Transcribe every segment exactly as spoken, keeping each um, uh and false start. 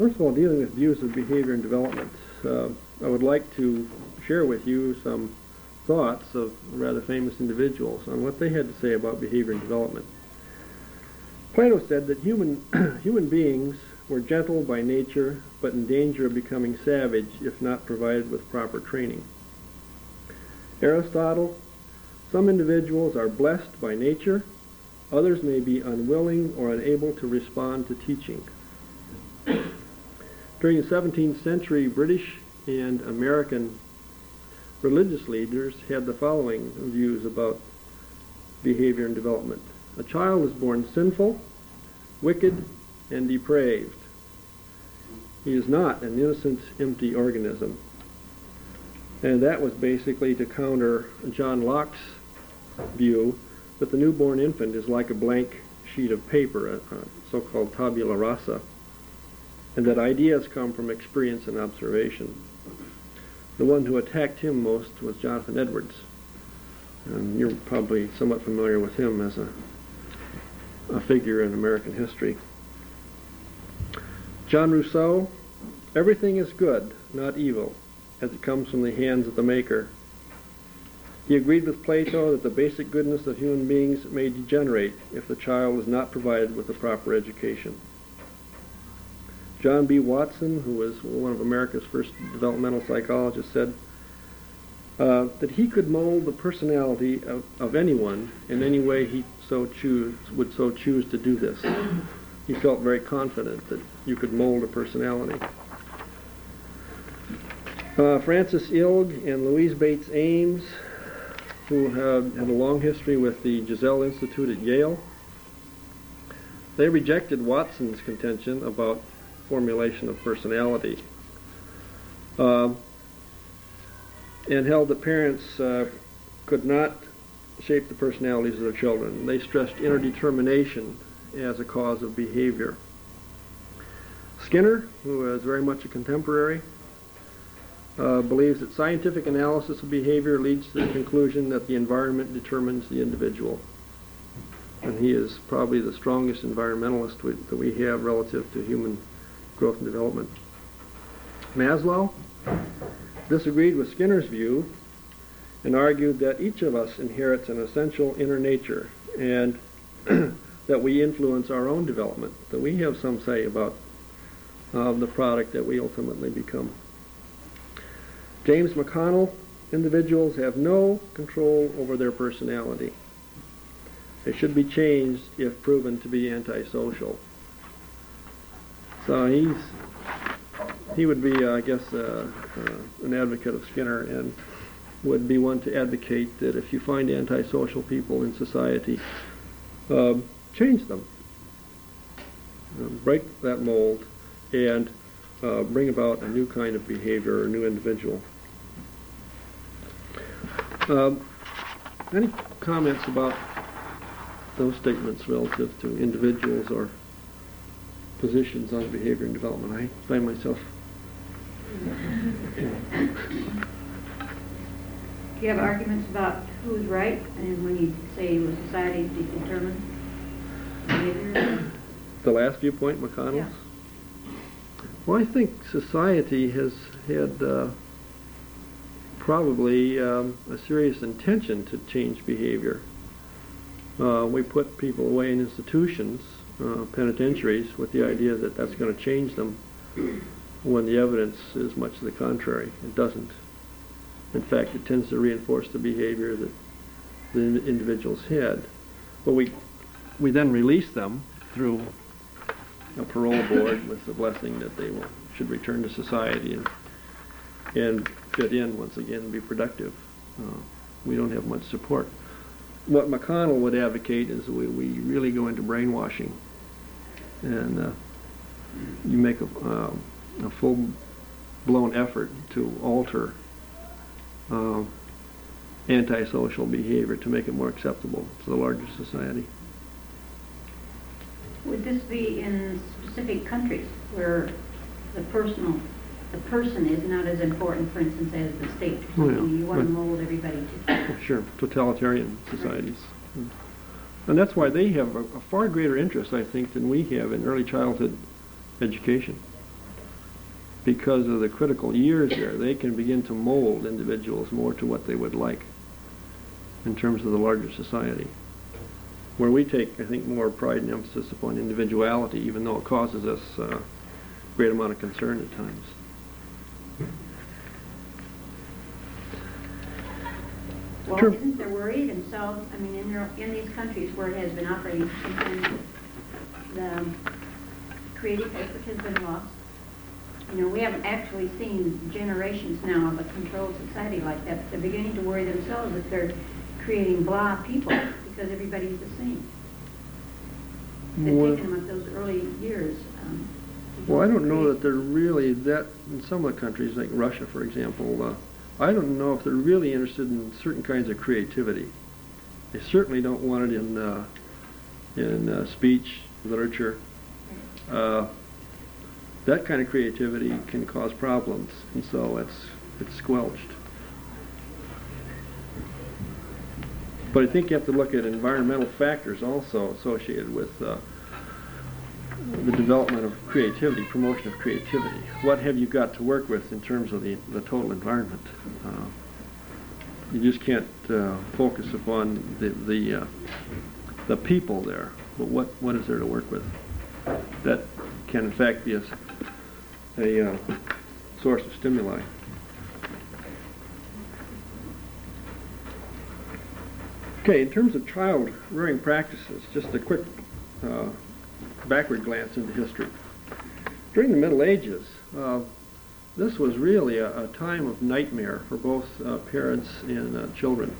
First of all, dealing with views of behavior and development, uh, I would like to share with you some thoughts of rather famous individuals on what they had to say about behavior and development. Plato said that human, human beings were gentle by nature, but in danger of becoming savage if not provided with proper training. Aristotle, some individuals are blessed by nature, others may be unwilling or unable to respond to teaching. During the seventeenth century, British and American religious leaders had the following views about behavior and development. A child is born sinful, wicked, and depraved. He is not an innocent, empty organism. And that was basically to counter John Locke's view that the newborn infant is like a blank sheet of paper, a, a so-called tabula rasa, and that ideas come from experience and observation. The one who attacked him most was Jonathan Edwards. And you're probably somewhat familiar with him as a, a figure in American history. John Rousseau, everything is good, not evil, as it comes from the hands of the Maker. He agreed with Plato that the basic goodness of human beings may degenerate if the child is not provided with a proper education. John B. Watson, who was one of America's first developmental psychologists, said uh, that he could mold the personality of, of anyone in any way he so choose, would so choose to do this. He felt very confident that you could mold a personality. Uh, Francis Ilg and Louise Bates Ames, who had, had a long history with the Giselle Institute at Yale, they rejected Watson's contention about formulation of personality, uh, and held that parents uh, could not shape the personalities of their children. They stressed inner determination as a cause of behavior. Skinner, who is very much a contemporary, uh, believes that scientific analysis of behavior leads to the conclusion that the environment determines the individual. And he is probably the strongest environmentalist we, that we have relative to human growth and development. Maslow disagreed with Skinner's view and argued that each of us inherits an essential inner nature and that we influence our own development, that we have some say about uh, the product that we ultimately become. James McConnell, individuals have no control over their personality. They should be changed if proven to be antisocial. So he's he would be, uh, I guess, uh, uh, an advocate of Skinner, and would be one to advocate that if you find antisocial people in society, um, change them, uh, break that mold, and uh, bring about a new kind of behavior or a new individual. Um, any comments about those statements relative to individuals or positions on behavior and development? I find myself. Do you have arguments about who's right, and when you say well, society determines behavior? The last viewpoint, McConnell's? Yeah. Well, I think society has had uh, probably um, a serious intention to change behavior. Uh, we put people away in institutions, uh, penitentiaries, with the idea that that's going to change them, when the evidence is much to the contrary. It doesn't. In fact, it tends to reinforce the behavior that the individuals had. But we we then release them through a parole board with the blessing that they will, should return to society and and fit in once again and be productive. Uh, we don't have much support. What McConnell would advocate is we, we really go into brainwashing, and uh, you make a, uh, a full-blown effort to alter uh, antisocial behavior to make it more acceptable to the larger society. Would this be in specific countries where the personal, the person is not as important, for instance, as the state or something? Oh, yeah. You want Right. to mold everybody to. Oh, sure, totalitarian societies. Right. And that's why they have a, a far greater interest, I think, than we have in early childhood education. because of the critical years there, they can begin to mold individuals more to what they would like in terms of the larger society. Where we take, I think, more pride and emphasis upon individuality, even though it causes us uh, a great amount of concern at times. Well, Sure. isn't there worry themselves, I mean, in, their, in these countries where it has been operating, and the creative effort has been lost? You know, we haven't actually seen generations now of a controlled society like that. They're beginning to worry themselves that they're creating blah people because everybody's the same. They've Well, taken them at those early years. Um, to well, I help don't know create- that they're really that, in some of the countries, like Russia, for example, uh, I don't know if they're really interested in certain kinds of creativity. They certainly don't want it in, uh, in uh, speech, literature. Uh, that kind of creativity can cause problems, and so it's, it's squelched. But I think you have to look at environmental factors also associated with uh, the development of creativity, promotion of creativity. What have you got to work with in terms of the, the total environment? Uh, you just can't uh, focus upon the the, uh, the people there, but what, what is there to work with? That can in fact be a, a uh, source of stimuli. Okay, in terms of child rearing practices, just a quick uh, backward glance into history. During the Middle Ages, uh, this was really a, a time of nightmare for both uh, parents and uh, children.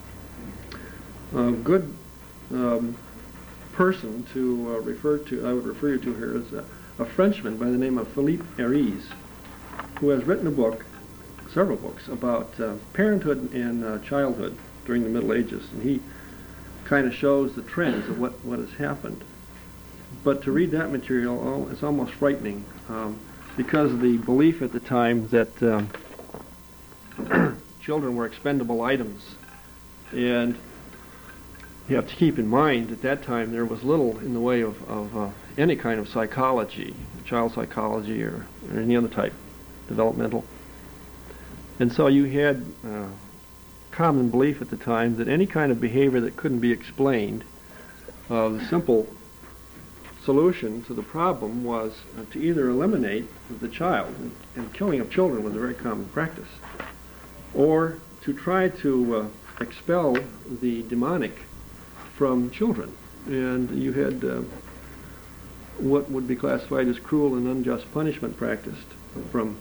A good um, person to uh, refer to, I would refer you to here, is a, a Frenchman by the name of Philippe Herries, who has written a book, several books, about uh, parenthood and uh, childhood during the Middle Ages, and he kind of shows the trends of what, what has happened. But to read that material, oh, it's almost frightening, um, because of the belief at the time that um, children were expendable items. And you have to keep in mind at that time there was little in the way of, of uh, any kind of psychology, child psychology or, or any other type, developmental. And so you had uh, common belief at the time that any kind of behavior that couldn't be explained, uh, the simple solution to the problem was uh, to either eliminate the child, and, and killing of children was a very common practice, or to try to uh, expel the demonic from children. And you had uh, what would be classified as cruel and unjust punishment practiced, from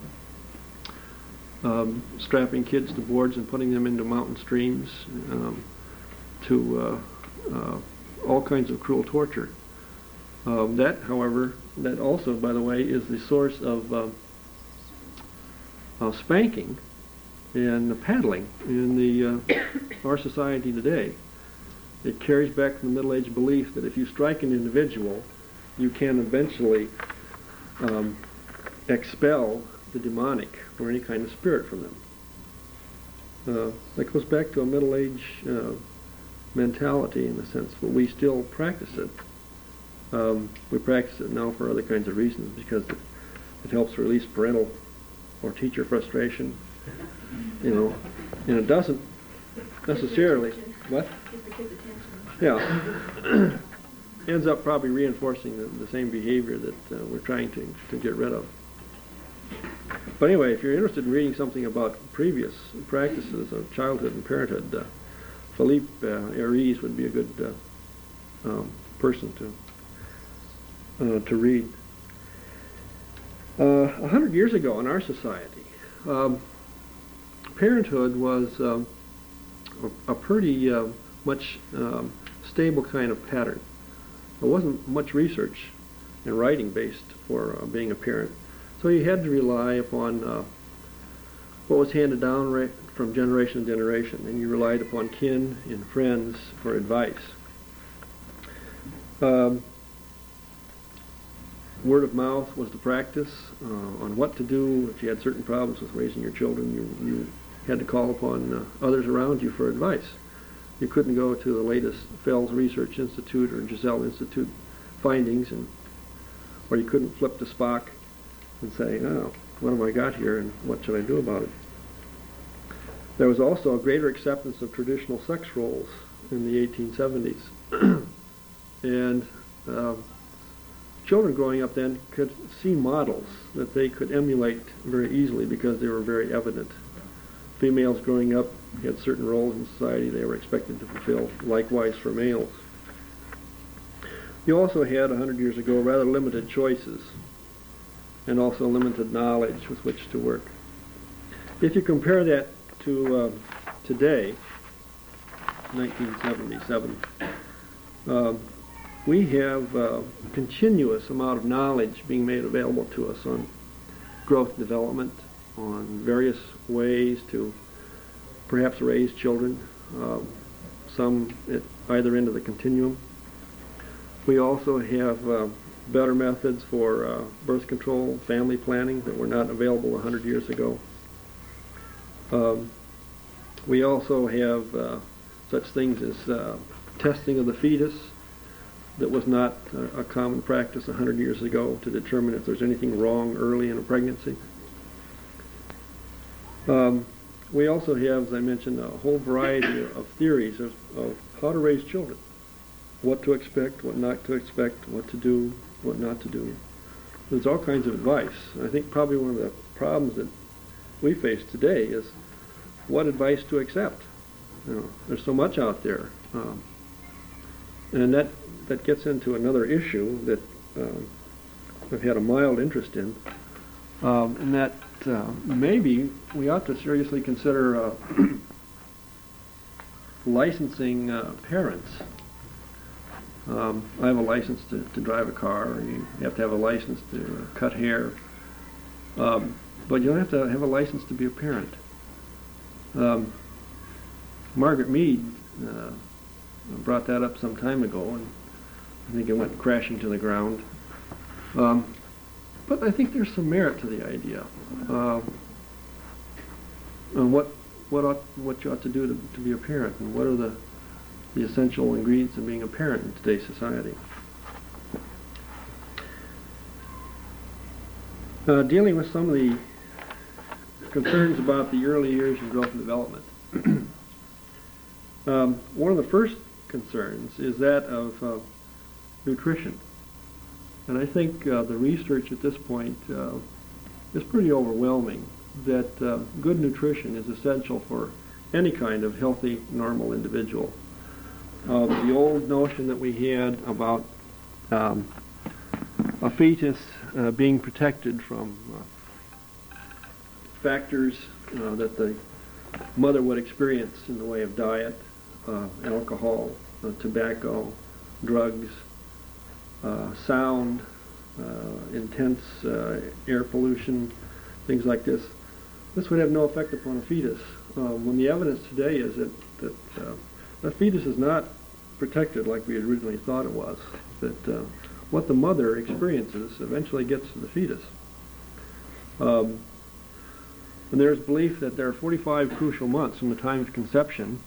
um, strapping kids to boards and putting them into mountain streams, um, to uh, uh, all kinds of cruel torture. Uh, that, however, that also, by the way, is the source of, uh, of spanking and the paddling in the uh, our society today. It carries back from the Middle Age belief that if you strike an individual, you can eventually um, expel the demonic or any kind of spirit from them. Uh, that goes back to a Middle Age uh, mentality in the sense that we still practice it. Um, we practice it now for other kinds of reasons, because it, it helps release parental or teacher frustration, you know, and it doesn't necessarily, what? Yeah, ends up probably reinforcing the, the same behavior that uh, we're trying to, to get rid of. But anyway, if you're interested in reading something about previous practices of childhood and parenthood, uh, Philippe uh, Herries would be a good uh, um, person to uh, to read. Uh, a hundred years ago in our society, um, parenthood was um, a, a pretty uh, much um, stable kind of pattern. There wasn't much research and writing based for uh, being a parent. So you had to rely upon uh, what was handed down right from generation to generation, and you relied upon kin and friends for advice. Um, word of mouth was the practice uh, on what to do. If you had certain problems with raising your children, you, you had to call upon uh, others around you for advice. You couldn't go to the latest Fels Research Institute or Giselle Institute findings, and or you couldn't flip to Spock and say, oh, what have I got here and what should I do about it? There was also a greater acceptance of traditional sex roles in the eighteen seventies. And um, children growing up then could see models that they could emulate very easily because they were very evident. Females growing up had certain roles in society they were expected to fulfill, likewise for males. You also had, a hundred years ago, rather limited choices and also limited knowledge with which to work. If you compare that to uh, today, nineteen seventy-seven, um, we have a continuous amount of knowledge being made available to us on growth and development, on various ways to perhaps raise children, um, some at either end of the continuum. We also have uh, better methods for uh, birth control, family planning that were not available a hundred years ago. Um, we also have uh, such things as uh, testing of the fetus that was not uh, a common practice a hundred years ago to determine if there's anything wrong early in a pregnancy. Um, we also have, as I mentioned, a whole variety of theories of, of how to raise children, what to expect, what not to expect, what to do, what not to do. There's all kinds of advice. I think probably one of the problems that we face today is what advice to accept. You know, there's so much out there. Um, and that, that gets into another issue that um, I've had a mild interest in, um, and that uh, maybe we ought to seriously consider uh, licensing uh, parents. Um, I have a license to, to drive a car. You have to have a license to cut hair. Um, but you don't have to have a license to be a parent. Um, Margaret Mead uh, brought that up some time ago, and I think it went crashing to the ground. Um, but I think there's some merit to the idea. Uh, and what what ought, what you ought to do to, to be a parent, and what are the the essential ingredients of being a parent in today's society. Uh, dealing with some of the concerns about the early years of growth and development. um, one of the first concerns is that of uh, nutrition. And I think uh, the research at this point uh, is pretty overwhelming that uh, good nutrition is essential for any kind of healthy, normal individual. Uh, the old notion that we had about um, a fetus uh, being protected from uh, factors uh, that the mother would experience in the way of diet, uh, alcohol, uh, tobacco, drugs, uh, sound, uh, intense uh, air pollution, things like this. This would have no effect upon a fetus. Uh, when the evidence today is that, that uh, the fetus is not protected like we originally thought it was, that uh, what the mother experiences eventually gets to the fetus. Um, and there's belief that there are forty-five crucial months from the time of conception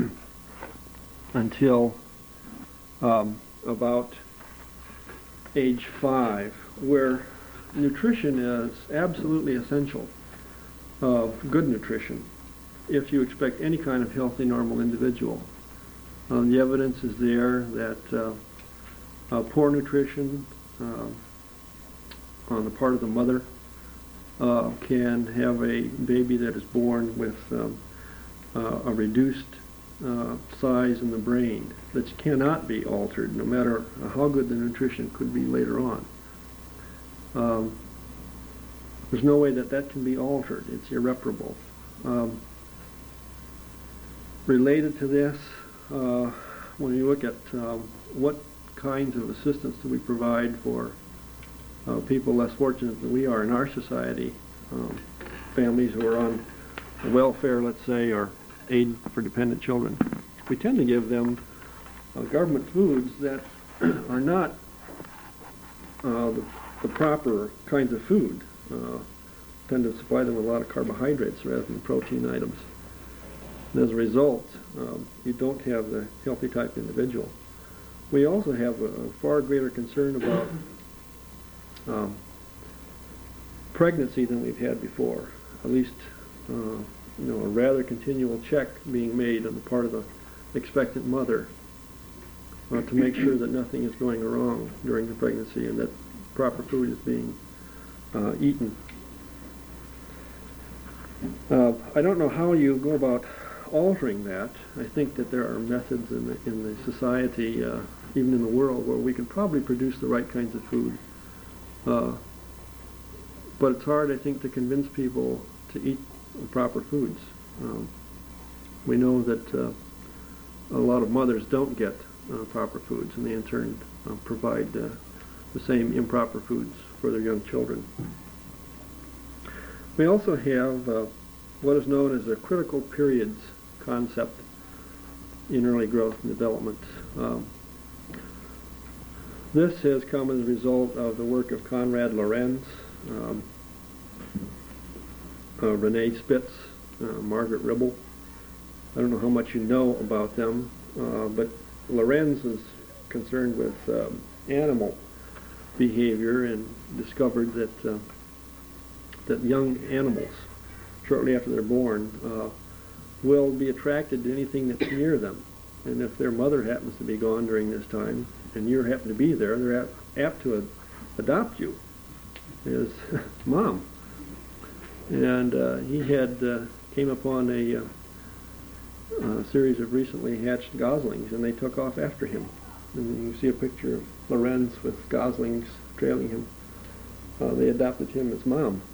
until um, about age five, where nutrition is absolutely essential, uh, good nutrition, if you expect any kind of healthy, normal individual. Um, the evidence is there that uh, uh, poor nutrition uh, on the part of the mother uh, can have a baby that is born with um, uh, a reduced uh, size in the brain that cannot be altered, no matter how good the nutrition could be later on. Um, there's no way that that can be altered. It's irreparable. Um, related to this, uh, when you look at um, what kinds of assistance do we provide for uh, people less fortunate than we are in our society, um, families who are on welfare, let's say, or aid for dependent children, we tend to give them uh, government foods that are not uh, the, the proper kinds of food. Uh, tend to supply them with a lot of carbohydrates rather than protein items. And as a result, um, you don't have the healthy type individual. We also have a, a far greater concern about um, pregnancy than we've had before. At least, uh, you know, a rather continual check being made on the part of the expectant mother uh, to make sure that nothing is going wrong during the pregnancy and that proper food is being uh, eaten. Uh, I don't know how you go about altering that. I think that there are methods in the, in the society, uh, even in the world, where we can probably produce the right kinds of food. Uh, but it's hard, I think, to convince people to eat proper foods. Um, we know that uh, a lot of mothers don't get uh, proper foods, and they in turn uh, provide uh, the same improper foods for their young children. We also have uh, what is known as a critical periods concept in early growth and development. Um, this has come as a result of the work of Konrad Lorenz, um, uh, Renee Spitz, uh, Margaret Ribble. I don't know how much you know about them, uh, but Lorenz is concerned with um, animal behavior and discovered that uh, that young animals, shortly after they're born, uh, will be attracted to anything that's near them. And if their mother happens to be gone during this time, and you happen to be there, they're apt, apt to ad adopt you as mom. And uh, he had uh, came upon a, uh, a series of recently hatched goslings, and they took off after him. And you see a picture of Lorenz with goslings trailing him. Uh, they adopted him as mom.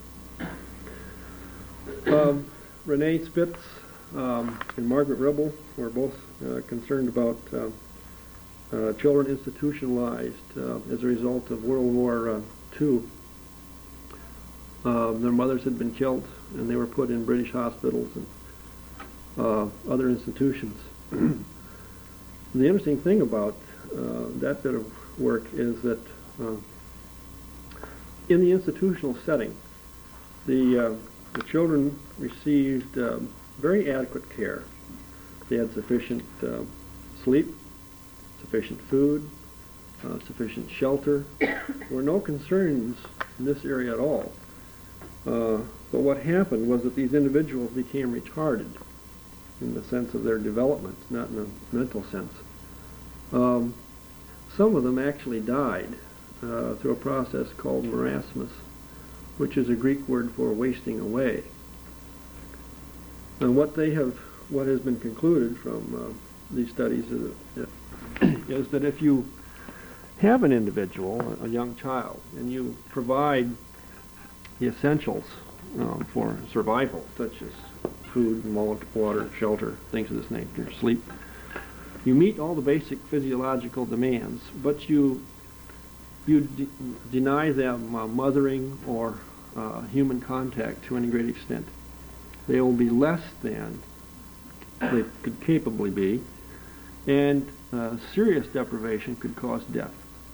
Um, Renee Spitz um, and Margaret Ribble were both uh, concerned about uh, uh, children institutionalized uh, as a result of World War uh, Two. Um, their mothers had been killed, and they were put in British hospitals and uh, other institutions. The interesting thing about uh, that bit of work is that uh, in the institutional setting, the uh, the children received um, very adequate care. They had sufficient uh, sleep, sufficient food, uh, sufficient shelter. There were no concerns in this area at all. Uh, but what happened was that these individuals became retarded in the sense of their development, not in a mental sense. Um, some of them actually died uh, through a process called marasmus, which is a Greek word for wasting away. And what they have, what has been concluded from uh, these studies is, is that if you have an individual, a young child, and you provide the essentials um, for survival, such as food, water, shelter, things of this nature, sleep, you meet all the basic physiological demands, but you you de deny them uh, mothering or uh, human contact to any great extent. They will be less than they could capably be, and uh, serious deprivation could cause death.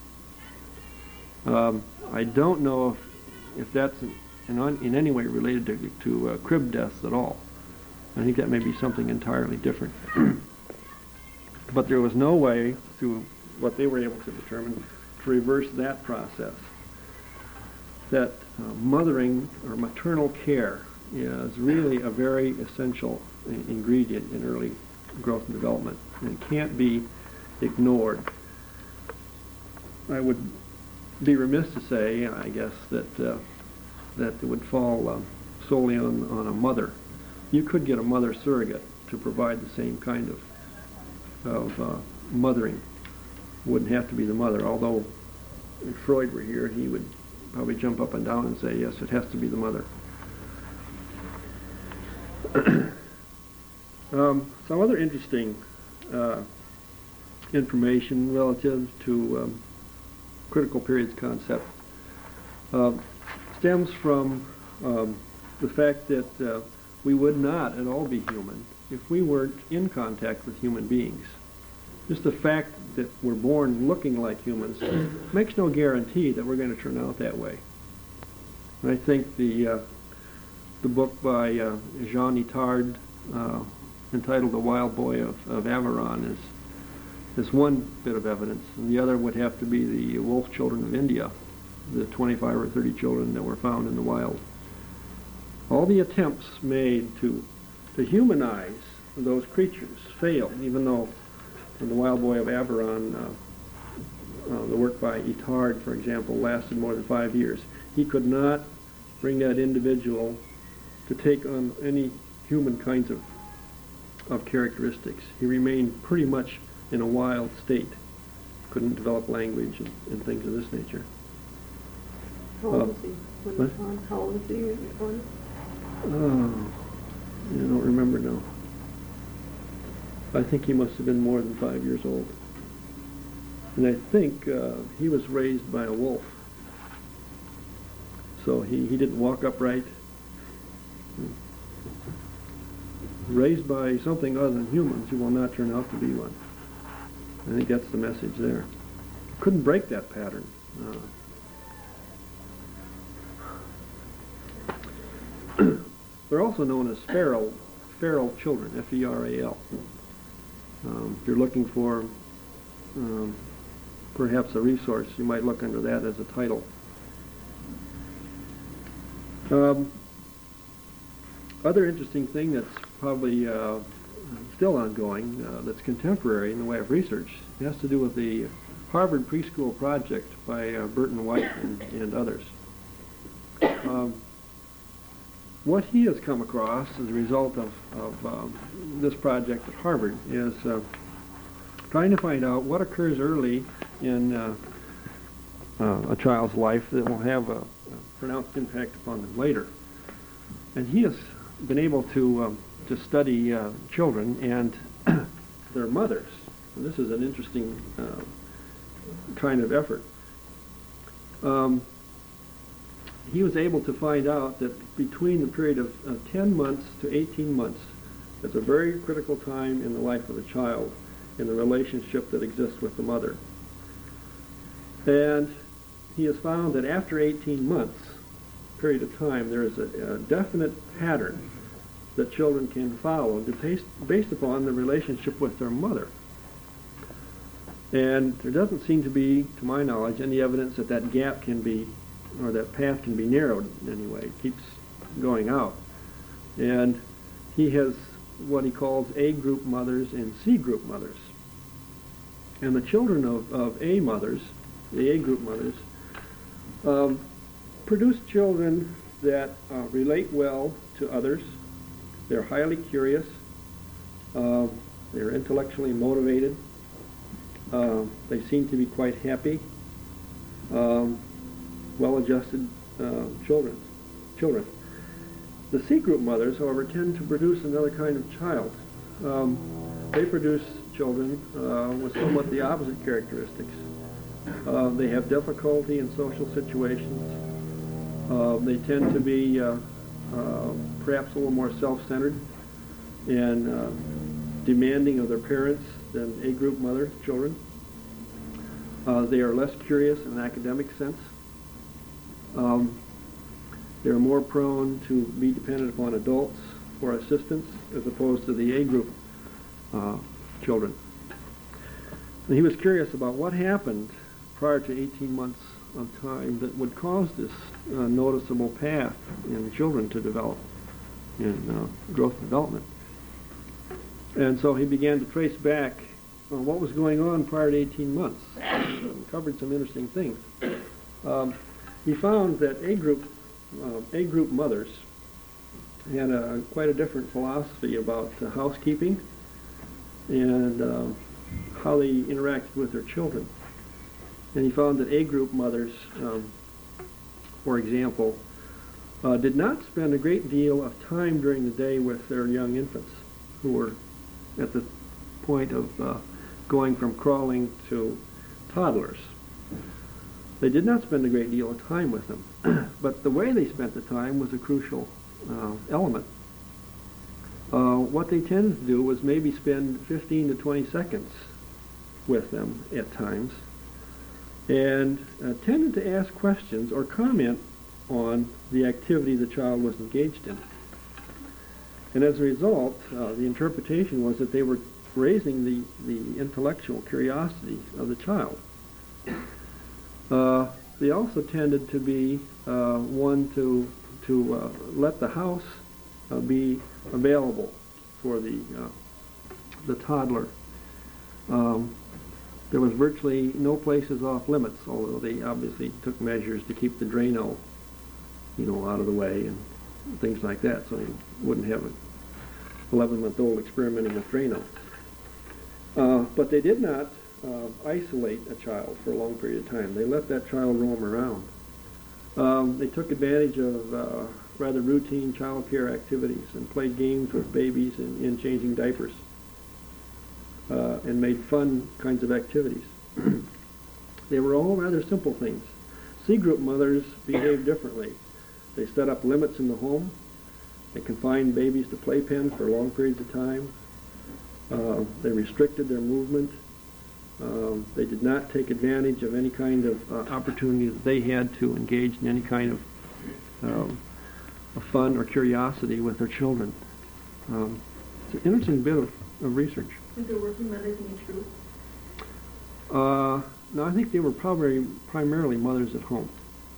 Um, I don't know if, if that's in, in, in any way related to, to uh, crib deaths at all. I think that may be something entirely different. But there was no way, through what they were able to determine, to reverse that process. That uh, mothering or maternal care is really a very essential ingredient in early growth and development, and can't be ignored. I would be remiss to say, I guess, that uh, that it would fall uh, solely on, on a mother. You could get a mother surrogate to provide the same kind of of uh, mothering. Wouldn't have to be the mother, although if Freud were here, he would probably jump up and down and say, yes, it has to be the mother. um, some other interesting uh, information relative to um, critical periods concept uh, stems from um, the fact that uh, we would not at all be human if we weren't in contact with human beings. Just the fact that we're born looking like humans makes no guarantee that we're going to turn out that way. And I think the uh, the book by uh, Jean Itard, uh, entitled The Wild Boy of, of Averon, is is one bit of evidence, and the other would have to be the Wolf Children of India, the twenty-five or thirty children that were found in the wild. All the attempts made to, to humanize those creatures failed, even though in The Wild Boy of Aberon, uh, uh, the work by Itard, for example, lasted more than five years. He could not bring that individual to take on any human kinds of, of characteristics. He remained pretty much in a wild state. Couldn't develop language and, and things of this nature. How Uh, old was he when what? he found? How old was he when he found? Oh, I don't remember now. I think he must have been more than five years old. And I think uh, he was raised by a wolf. So he, he didn't walk upright. Raised by something other than humans, he will not turn out to be one. I think that's the message there. Couldn't break that pattern. Uh, they're also known as feral, feral children, F E R A L. Um, if you're looking for um, perhaps a resource, you might look under that as a title. Um, other interesting thing that's probably uh, still ongoing, uh, that's contemporary in the way of research, has to do with the Harvard Preschool Project by uh, Burton White and, and others. Um, what he has come across as a result of, of um, this project at Harvard is uh, trying to find out what occurs early in uh, uh, a child's life that will have a, a pronounced impact upon them later. And he has been able to um, to study uh, children and their mothers. And this is an interesting uh, kind of effort. Um, he was able to find out that between the period of uh, ten months to eighteen months, that's a very critical time in the life of a child in the relationship that exists with the mother. And he has found that after eighteen months, period of time, there is a, a definite pattern that children can follow based, based upon the relationship with their mother. And there doesn't seem to be, to my knowledge, any evidence that that gap can be, or that path can be narrowed in any way. It keeps going out. And he has what he calls A group mothers and C group mothers. And the children of, of A mothers, the A group mothers, um, produce children that uh, relate well to others. They're highly curious. Uh, they're intellectually motivated. Uh, they seem to be quite happy. Um, well-adjusted uh, children. Children. The C group mothers, however, tend to produce another kind of child. Um, they produce children uh, with somewhat the opposite characteristics. Uh, they have difficulty in social situations. Uh, they tend to be uh, uh, perhaps a little more self-centered and uh, demanding of their parents than A group mother children. Uh, they are less curious in an academic sense. Um, they're more prone to be dependent upon adults for assistance as opposed to the A group uh, children. And he was curious about what happened prior to eighteen months of time that would cause this uh, noticeable path in children to develop in uh, growth and development. And so he began to trace back uh, what was going on prior to eighteen months. And covered some interesting things. Um, he found that A group uh, A group mothers had a, quite a different philosophy about uh, housekeeping and uh, how they interacted with their children. And he found that A group mothers, um, for example, uh, did not spend a great deal of time during the day with their young infants who were at the point of uh, going from crawling to toddlers. They did not spend a great deal of time with them, but the way they spent the time was a crucial uh, element. Uh, what they tended to do was maybe spend fifteen to twenty seconds with them at times, and uh, tended to ask questions or comment on the activity the child was engaged in. And as a result, uh, the interpretation was that they were raising the, the intellectual curiosity of the child. Uh, they also tended to be uh, one to to uh, let the house uh, be available for the uh, the toddler. Um, there was virtually no places off limits, although they obviously took measures to keep the Drano, you know, out of the way and things like that, so you wouldn't have an eleven-month-old experimenting with Drano. Uh, but they did not uh, isolate a child for a long period of time. They let that child roam around. Um, they took advantage of uh, rather routine child care activities and played games with babies in, in changing diapers. Uh, and made fun kinds of activities. They were all rather simple things. C group mothers behaved differently. They set up limits in the home. They confined babies to playpens for long periods of time. Uh, they restricted their movement. Um, they did not take advantage of any kind of uh, opportunity that they had to engage in any kind of, um, of fun or curiosity with their children. Um, it's an interesting bit of, of research. And there working mothers in each group? Uh, no, I think they were probably primarily mothers at home.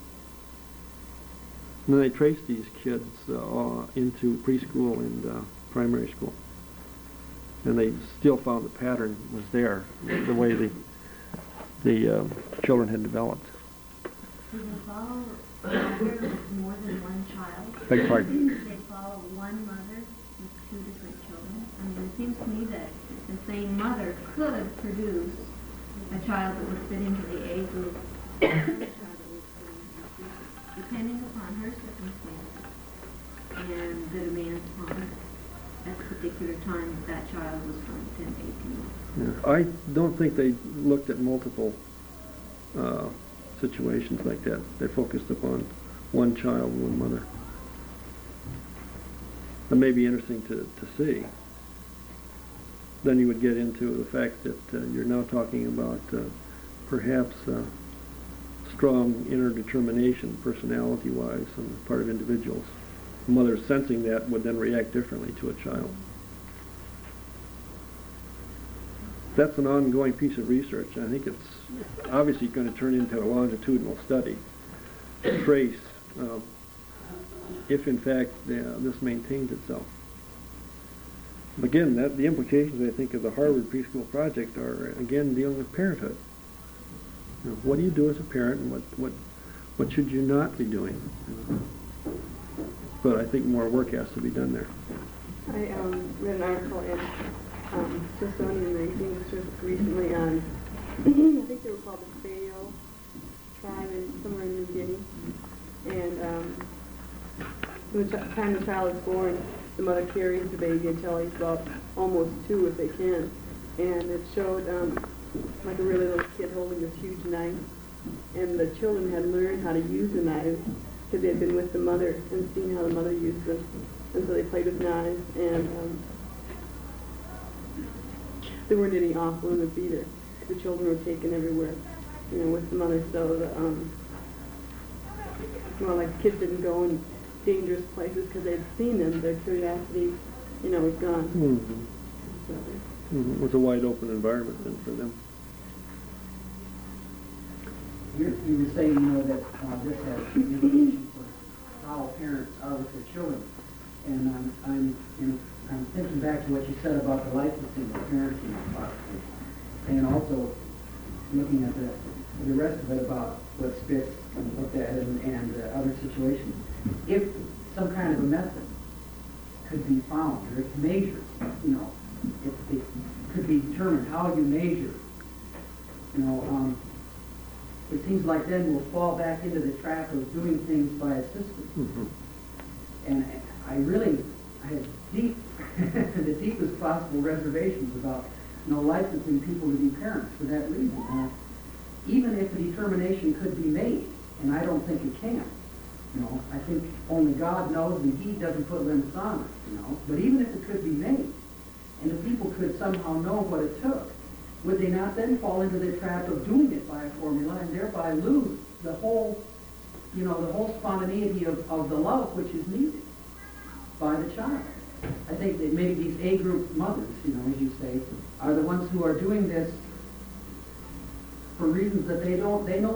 And then they traced these kids uh, into preschool and uh, primary school. And they still found the pattern was there, the way the, the uh, children had developed. Do they follow a mother with more than one child? Beg your pardon? Do they follow one mother with two different children? I mean, it seems to me that the same mother could produce a child that would fit into the age group, and a child that would fit into the age group, depending upon her circumstances and the demands upon her at the particular time that that child was from ten to eighteen months. Yeah, I don't think they looked at multiple uh, situations like that. They focused upon one child and one mother. That may be interesting to, to see. Then you would get into the fact that uh, you're now talking about uh, perhaps uh, strong inner determination, personality-wise, on the part of individuals. Mothers sensing that would then react differently to a child. That's an ongoing piece of research. I think it's obviously going to turn into a longitudinal study to trace uh, if, in fact, uh, this maintains itself. Again, that, the implications, I think, of the Harvard Preschool Project are, again, dealing with parenthood. You know, what do you do as a parent, and what, what, what should you not be doing? But I think more work has to be done there. I um, read an article in um, Smithsonian Magazine just recently on, I think they were called the Fayal tribe in, somewhere in New Guinea. And um, from the ch- time the child is born, the mother carries the baby until he's about almost two if they can. And it showed um, like a really little kid holding this huge knife. And the children had learned how to use the knives because they had been with the mother and seen how the mother used them. And so they played with knives, and um, there weren't any off limits either. The children were taken everywhere, you know, with the mother. So the, um, well, like the kids didn't go in dangerous places because they'd seen them. Their curiosity, you know, was gone. Mm-hmm. So, Mm-hmm. It was a wide open environment then for them. You you were saying, you know, that uh, this has implications for how parents are with their children. And um, I'm, you know, I'm thinking back to what you said about the licensing of parenting possibly. And also looking at the, the rest of it about what Spitz looked at and, and uh, other situations. If some kind of a method could be found, or if measures, you know, if it could be determined how you measure, you know, um, it seems like then we'll fall back into the trap of doing things by a system. Mm-hmm. And I really, I have deep, the deepest possible reservations about, you know, licensing people to be parents for that reason. Uh, even if the determination could be made, and I don't think it can, you know, I think only God knows and He doesn't put limits on it, you know, but even if it could be made, and the people could somehow know what it took, would they not then fall into the trap of doing it by a formula and thereby lose the whole, you know, the whole spontaneity of, of the love which is needed by the child? I think that maybe these A group mothers, you know, as you say, are the ones who are doing this for reasons that they don't, they know not.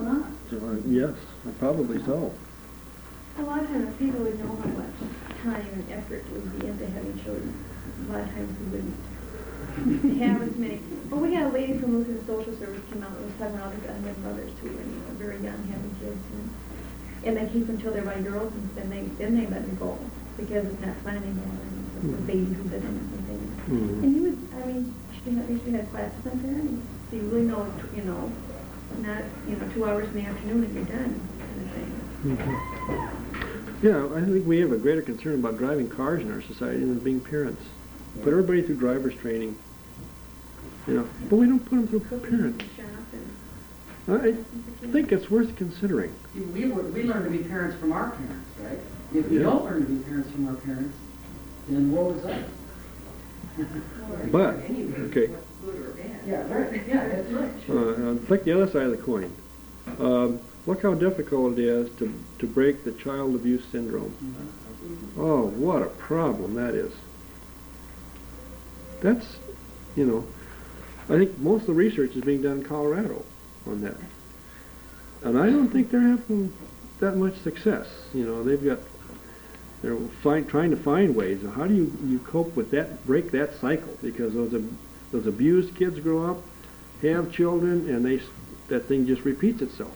uh, yes, probably so. A lot of times people would know how much time and effort would be into having children. A lot of times we wouldn't have as many. Well, we had a lady from Lutheran Social Service came out and was talking about the unwed mothers who were, you know, very young having kids, and, and they keep them until they're by girls, and then they then they let them go because it's not fun anymore, and the baby who doesn't and things. Mhm. And you would, I mean, she had, she had classes on parenting, so you really know, you know, not, you know, two hours in the afternoon and you're done, kind of thing. Mhm. Yeah, I think we have a greater concern about driving cars in our society than being parents. Put everybody through driver's training, you know, but we don't put them through Cooking parents. and shop and I think it's worth considering. See, We, were- we learn to be parents from our parents, right? If we Yeah. don't learn to be parents from our parents, then woe is us. But, okay, Yeah, right, yeah, that's right. uh, uh, take the other side of the coin. Um, look how difficult it is to, to break the child abuse syndrome. Oh, what a problem that is. That's, you know, I think most of the research is being done in Colorado on that. And I don't think they're having that much success. You know, they've got, they're find, trying to find ways. How do you, you cope with that, break that cycle? Because those, ab- those abused kids grow up, have children, and they, s- that thing just repeats itself.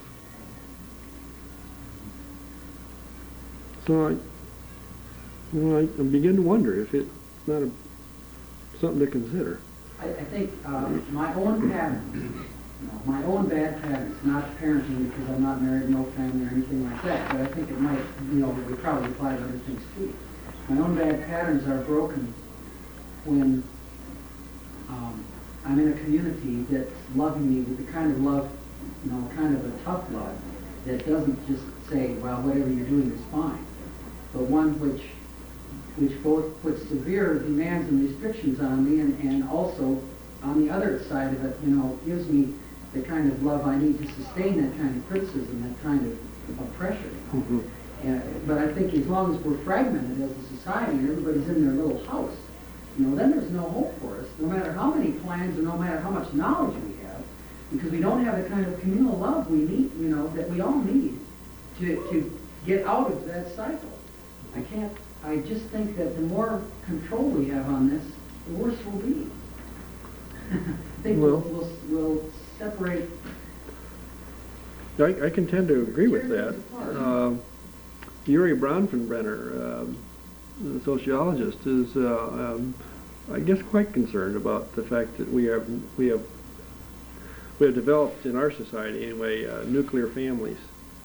So I, you know, I, I begin to wonder if it's not a, something to consider. I, I think uh, my own patterns, you know, my own bad patterns, not parenting because I'm not married, no family or anything like that, but I think it might, you know, would probably apply to other things too. My own bad patterns are broken when um, I'm in a community that's loving me with the kind of love, you know, kind of a tough love that doesn't just say, well, whatever you're doing is fine, but one which which both puts severe demands and restrictions on me, and, and also, on the other side of it, you know, gives me the kind of love I need to sustain that kind of criticism, that kind of, of pressure. You know? Mm-hmm. And, but I think as long as we're fragmented as a society and everybody's in their little house, you know, then there's no hope for us, no matter how many plans and no matter how much knowledge we have, because we don't have the kind of communal love we need, you know, that we all need to, to get out of that cycle. I can't, I just think that the more control we have on this, the worse we'll be. I think we'll, Well- we'll, we'll separate. I, I can tend to agree with that. Apart. Um Yuri Bronfenbrenner, um, the sociologist, is, uh, um, I guess, quite concerned about the fact that we have we have we have developed in our society anyway uh, nuclear families.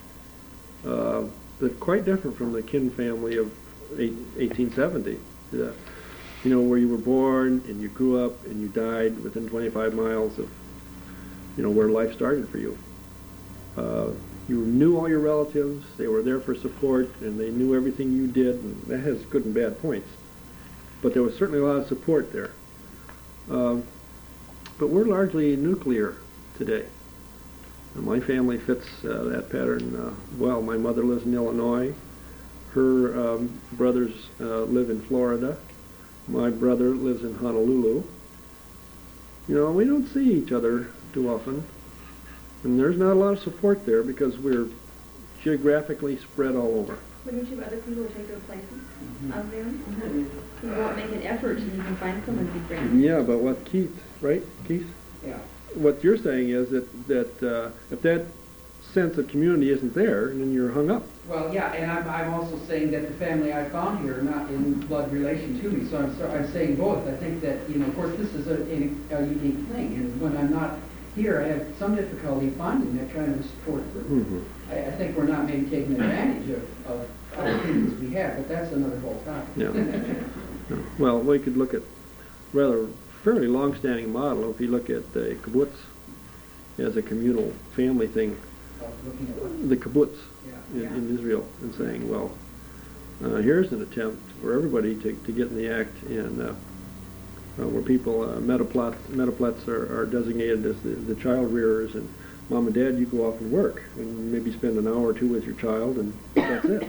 Uh, they're quite different from the kin family of eight, eighteen seventy. Uh, you know, where you were born and you grew up and you died within twenty-five miles of, you know, where life started for you. Uh, you knew all your relatives, they were there for support, and they knew everything you did, and that has good and bad points. But there was certainly a lot of support there. Um, but we're largely nuclear today. And my family fits uh, that pattern uh, well. My mother lives in Illinois. Her um, brothers uh, live in Florida. My brother lives in Honolulu. You know, we don't see each other too often. And there's not a lot of support there because we're geographically spread all over. wouldn't you other people take their places out there? You won't make an effort and you can find someone to be friends. Yeah, but what Keith, right, Keith? Yeah. What you're saying is that, that uh, if that sense of community isn't there, then you're hung up. Well, yeah, and I'm, I'm also saying that the family I found here are not in blood relation to me, so I'm, so I'm saying both. I think that, you know, of course, this is a, a, a unique thing, and when I'm not here, I have some difficulty finding that kind of a support group. Mm-hmm. I, I think we're not maybe taking advantage of, of opportunities we have, but that's another whole topic. Yeah. Well, we could look at rather fairly long-standing model if you look at the kibbutz as a communal family thing, Of looking at what- the kibbutz Yeah, in, yeah. in Israel, and saying, well, uh, here's an attempt for everybody to, to get in the act, and uh, uh, where people, uh, metaplots, metaplets are, are designated as the, the child rearers, and mom and dad, you go off and work, and maybe spend an hour or two with your child, and that's it.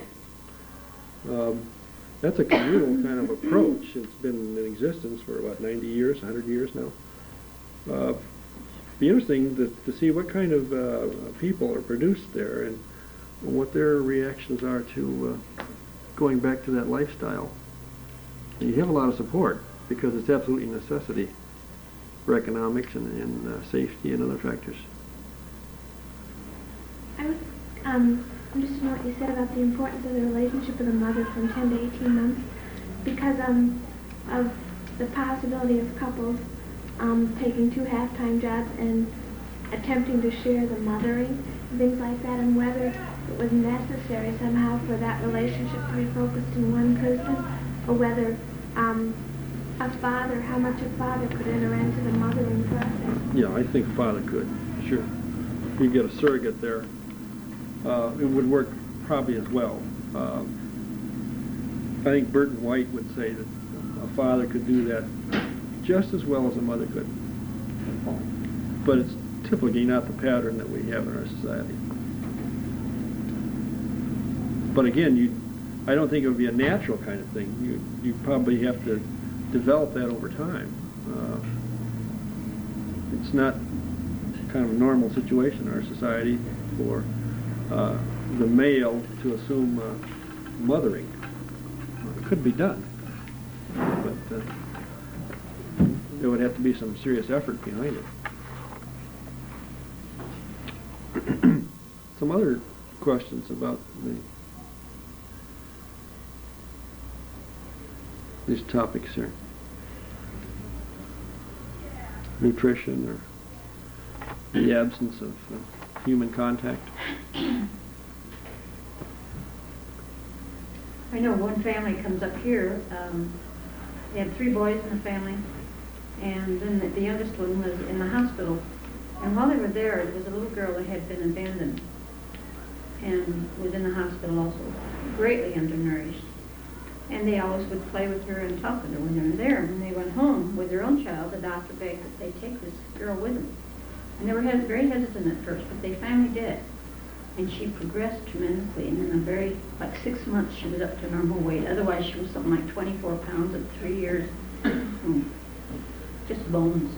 Um, that's a communal kind of approach. It's been in existence for, what, ninety years, one hundred years now? Uh, be interesting to, to see what kind of uh, people are produced there and what their reactions are to uh, going back to that lifestyle. And you have a lot of support because it's absolutely a necessity for economics and, and uh, safety and other factors. I was um, interested in what you said about the importance of the relationship with a mother from ten to eighteen months because um, of the possibility of couples um, taking two half-time jobs and attempting to share the mothering and things like that, and whether it was necessary somehow for that relationship to be focused in one person, or whether um, a father, how much a father could enter into the mothering process. Yeah, I think father could, sure. You get a surrogate there. Uh, it would work probably as well. Um, I think Burton White would say that a father could do that just as well as a mother could. But it's typically not the pattern that we have in our society. But again, you, I don't think it would be a natural kind of thing. You, you probably have to develop that over time. Uh, it's not kind of a normal situation in our society for uh, the male to assume uh, mothering. It could be done, but uh, there would have to be some serious effort behind it. Some other questions about the, these topics here. Nutrition or the absence of uh, human contact. I know one family comes up here, um, they had three boys in the family, and then the, the youngest one was in the hospital. And while they were there, there was a little girl that had been abandoned and was in the hospital also, greatly undernourished. And they always would play with her and talk with her when they were there. When they went home with their own child, the doctor begged that they take this girl with them. And they were hes- very hesitant at first, but they finally did. And she progressed tremendously, and in a very, like six months, she was up to normal weight. Otherwise, she was something like twenty-four pounds at three years. Just bones.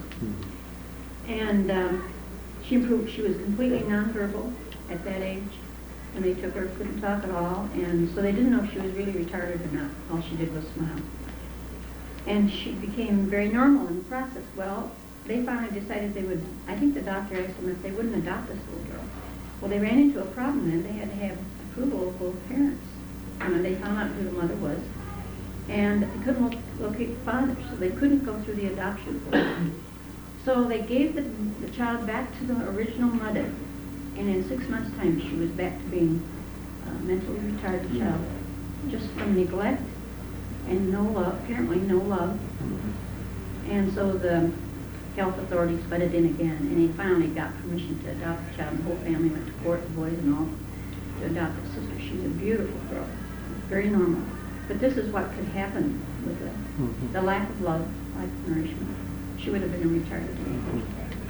And um, she improved. She was completely nonverbal at that age. When they took her, couldn't talk at all, and so they didn't know if she was really retarded or not. All she did was smile. And she became very normal in the process. Well, they finally decided they would, I think the doctor asked them if they wouldn't adopt this little girl. Well, they ran into a problem then. They had to have approval of both parents. And they found out who the mother was. And they couldn't lo- locate the father, so they couldn't go through the adoption process. So they gave the, the child back to the original mother. And in six months' time, she was back to being a mentally retarded child, just from neglect and no love, apparently no love. And so the health authorities butted in again, and he finally got permission to adopt the child. The whole family went to court, the boys and all, to adopt the sister. She's a beautiful girl, very normal. But this is what could happen with the, Mm-hmm. the lack of love, lack of nourishment. She would have been a retarded teenager.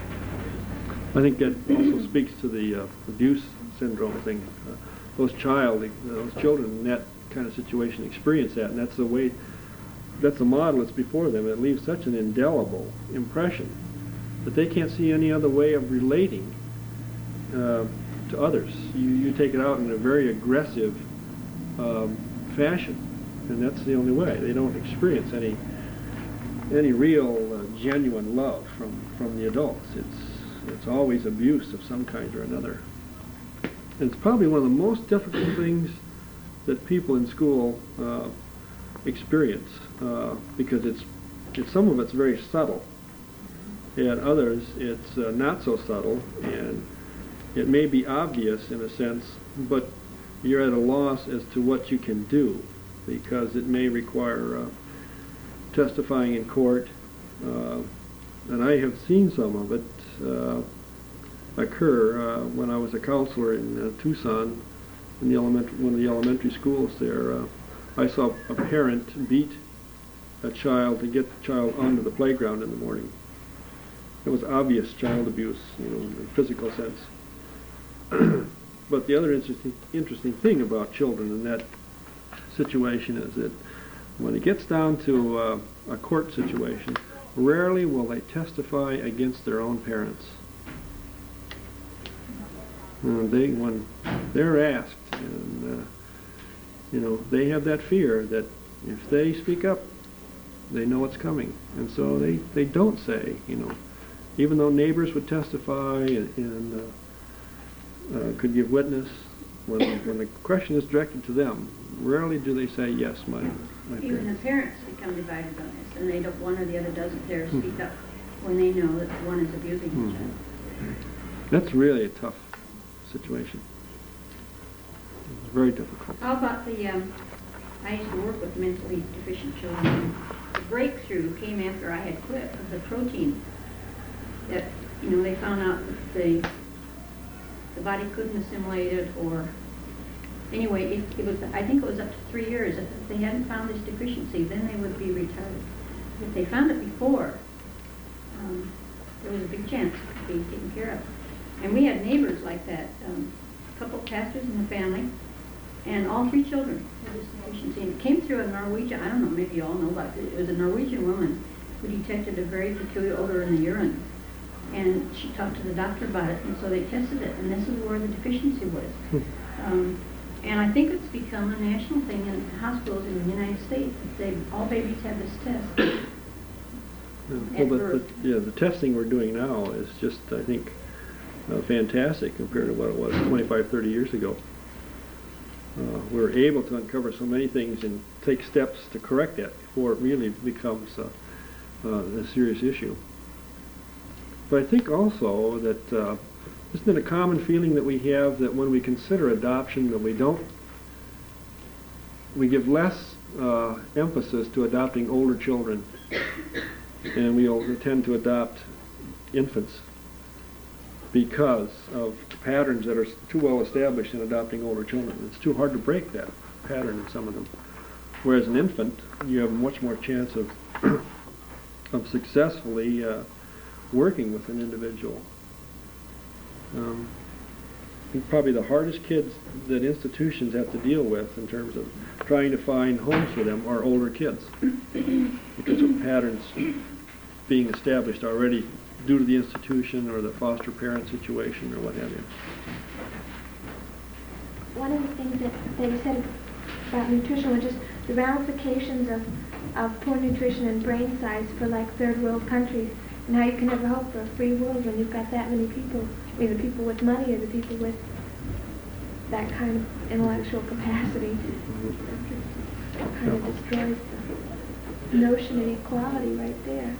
I think that also speaks to the uh, abuse syndrome thing. Uh, those child, those children in that kind of situation experience that, and that's the way, that's the model that's before them. It leaves such an indelible impression that they can't see any other way of relating uh, to others. You, you take it out in a very aggressive um, fashion, and that's the only way. They don't experience any any real uh, genuine love from, from the adults. It's It's always abuse of some kind or another. And it's probably one of the most difficult things that people in school uh, experience uh, because it's, it's some of it's very subtle, and others it's uh, not so subtle, and it may be obvious in a sense, but you're at a loss as to what you can do because it may require uh, testifying in court, uh, and I have seen some of it Uh, occur uh, when I was a counselor in uh, Tucson, in the elementary, one of the elementary schools there. Uh, I saw a parent beat a child to get the child onto the playground in the morning. It was obvious child abuse, you know, in a physical sense. But the other interesting, interesting thing about children in that situation is that when it gets down to uh, a court situation, rarely will they testify against their own parents. Uh, they, when they're asked, and uh, you know, they have that fear that if they speak up, they know what's coming, and so they, they don't say, you know, even though neighbors would testify and, and uh, uh, could give witness, when, when the question is directed to them, rarely do they say, yes, my, my Even the parents. parents become divided on this, and they don't, one or the other doesn't dare speak up when they know that one is abusing the Mhm. child. That's really a tough situation. It's very difficult. How about the, um, I used to work with mentally deficient children. The breakthrough came after I had quit of the protein that, you know, they found out that the, the body couldn't assimilate it, or anyway, it, it was, I think it was up to three years. If they hadn't found this deficiency, then they would be retarded. If they found it before, um, there was a big chance of being taken care of. And we had neighbors like that, um, a couple of pastors in the family, and all three children had this deficiency. And it came through a Norwegian, I don't know, maybe you all know about it, it was a Norwegian woman who detected a very peculiar odor in the urine. And she talked to the doctor about it, and so they tested it, and this is where the deficiency was. Um, and I think it's become a national thing in hospitals in the United States. They, all babies have this test. Yeah, At well, the, birth. the, yeah, the testing we're doing now is just, I think, uh, fantastic compared to what it was twenty-five, thirty years ago. Uh, we're able to uncover so many things and take steps to correct that before it really becomes uh, uh, a serious issue. But I think also that, uh, isn't it a common feeling that we have that when we consider adoption that we don't, we give less uh, emphasis to adopting older children, and we will tend to adopt infants because of patterns that are too well established in adopting older children. It's too hard to break that pattern in some of them. Whereas an infant, you have much more chance of of successfully uh, working with an individual. Um, I think probably the hardest kids that institutions have to deal with in terms of trying to find homes for them are older kids because of patterns being established already due to the institution or the foster parent situation or what have you. One of the things that, that you said about nutrition was just the ramifications of, of poor nutrition and brain size for like third world countries, and how you can never hope for a free world when you've got that many people, I mean the people with money or the people with that kind of intellectual capacity. It kind of destroys the notion of equality right there.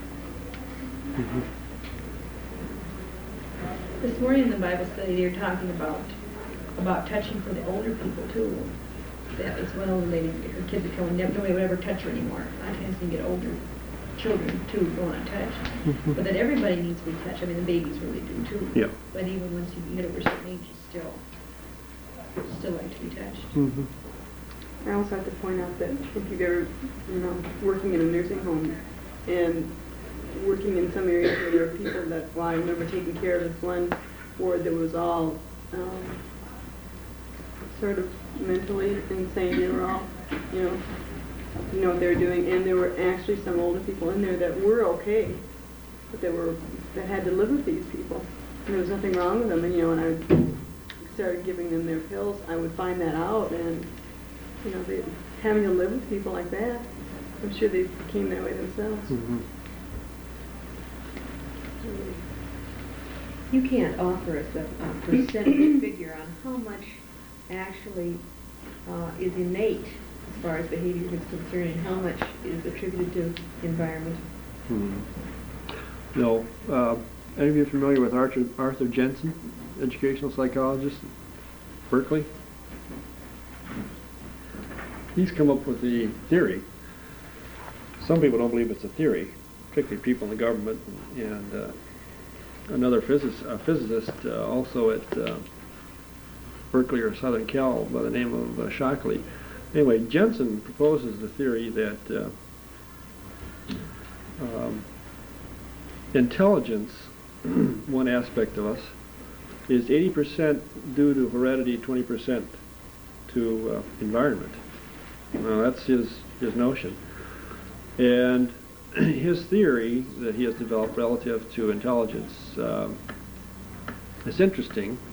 This morning in the Bible study, they were talking about about touching for the older people too. That was one old lady, her kids are coming, nobody would ever touch her anymore. A lot of times you get older children too don't want to touch, but that everybody needs to be touched. I mean, the babies really do too. Yeah. But even once you get over a certain age, you still still like to be touched. Mm-hmm. I also have to point out that if you've ever, you know, working in a nursing home and working in some areas where there are people that, well, I remember taking care of this one ward that was all um, sort of mentally insane. They were all, you know, you know what they were doing, and there were actually some older people in there that were okay, but they were that had to live with these people. And there was nothing wrong with them, and you know, when I started giving them their pills, I would find that out, and you know, they having to live with people like that, I'm sure they became that way themselves. Mm-hmm. You can't offer us a, a percentage figure on how much actually uh, is innate as far as behavior is concerned and how much is attributed to environment. Mm-hmm. No. Uh, any of you familiar with Arthur, Arthur Jensen, educational psychologist, Berkeley? He's come up with the theory. Some people don't believe it's a theory, particularly people in the government, and uh, another physicist, a physicist uh, also at uh, Berkeley or Southern Cal by the name of uh, Shockley. Anyway, Jensen proposes the theory that uh, um, intelligence, one aspect of us, is eighty percent due to heredity, twenty percent to uh, environment. Well, that's his, his notion. And his theory that he has developed relative to intelligence um, is interesting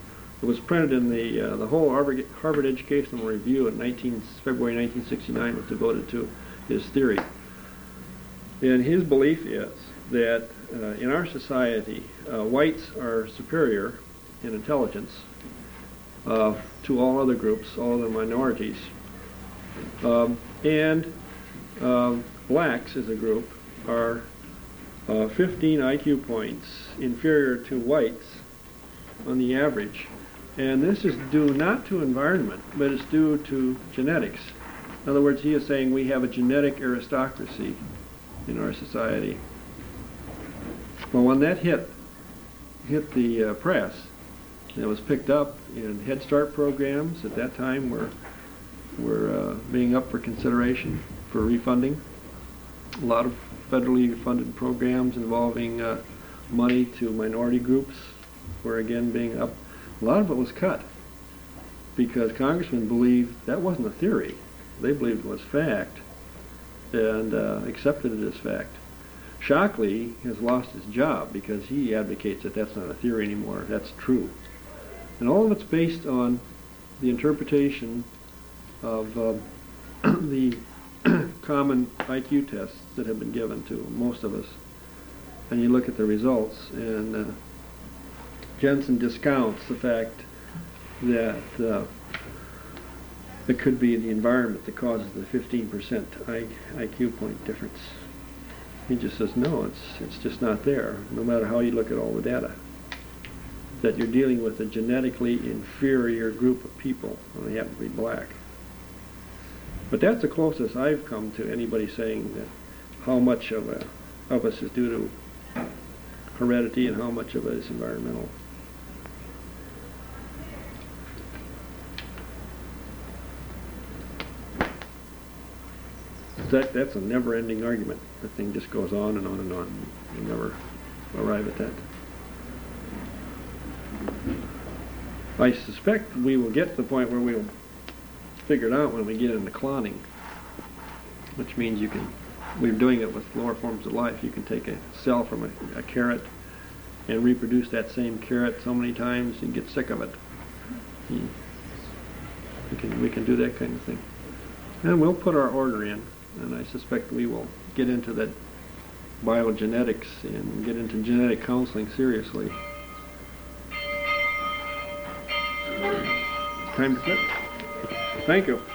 It was printed in the, uh, the whole Harvard, Harvard Educational Review in nineteen, February nineteen sixty-nine was devoted to his theory. And his belief is that uh, in our society, uh, whites are superior in intelligence uh, to all other groups, all other minorities. Um, and um, blacks as a group are uh, fifteen I Q points inferior to whites on the average. And this is due not to environment, but it's due to genetics. In other words, he is saying we have a genetic aristocracy in our society. Well, when that hit hit the uh, press, it was picked up in Head Start programs at that time were were uh, being up for consideration for refunding. A lot of federally funded programs involving uh, money to minority groups were again being up. A lot of it was cut because congressmen believed that wasn't a theory. They believed it was fact and uh, accepted it as fact. Shockley has lost his job because he advocates that that's not a theory anymore, that's true. And all of it's based on the interpretation of uh, the common I Q tests that have been given to most of us. And you look at the results, and uh, Jensen discounts the fact that uh, it could be the environment that causes the fifteen percent I Q point difference. He just says, no, it's, it's just not there, no matter how you look at all the data. That you're dealing with a genetically inferior group of people, and they happen to be black. But that's the closest I've come to anybody saying that how much of, a, of us is due to heredity and how much of it is environmental. That, that's a never-ending argument. The thing just goes on and on and on. You never arrive at that. I suspect we will get to the point where we'll figure it out when we get into cloning, which means you can, we're doing it with lower forms of life. You can take a cell from a, a carrot and reproduce that same carrot so many times and get sick of it. You, we can, we can do that kind of thing. And we'll put our order in, and I suspect we will get into that biogenetics and get into genetic counseling seriously. Time to quit. Thank you.